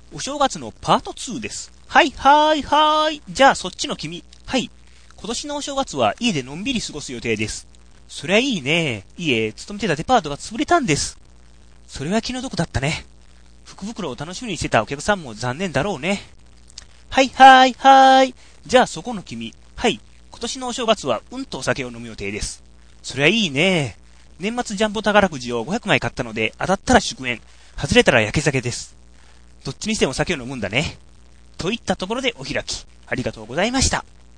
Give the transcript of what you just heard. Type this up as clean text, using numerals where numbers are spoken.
お正月のパート2です。はい。じゃあそっちの君。はい。今年のお正月は家でのんびり過ごす予定です。そりゃいいね。勤めてたデパートが潰れたんです。それは気の毒だったね。福袋を楽しみにしてたお客さんも残念だろうね。はい。じゃあそこの君。はい。今年のお正月はお酒を飲む予定です。そりゃいいね。年末ジャンボ宝くじを500枚買ったので当たったら祝宴。外れたら焼け酒です。どっちにしても酒を飲むんだね。といったところでお開き。ありがとうございました。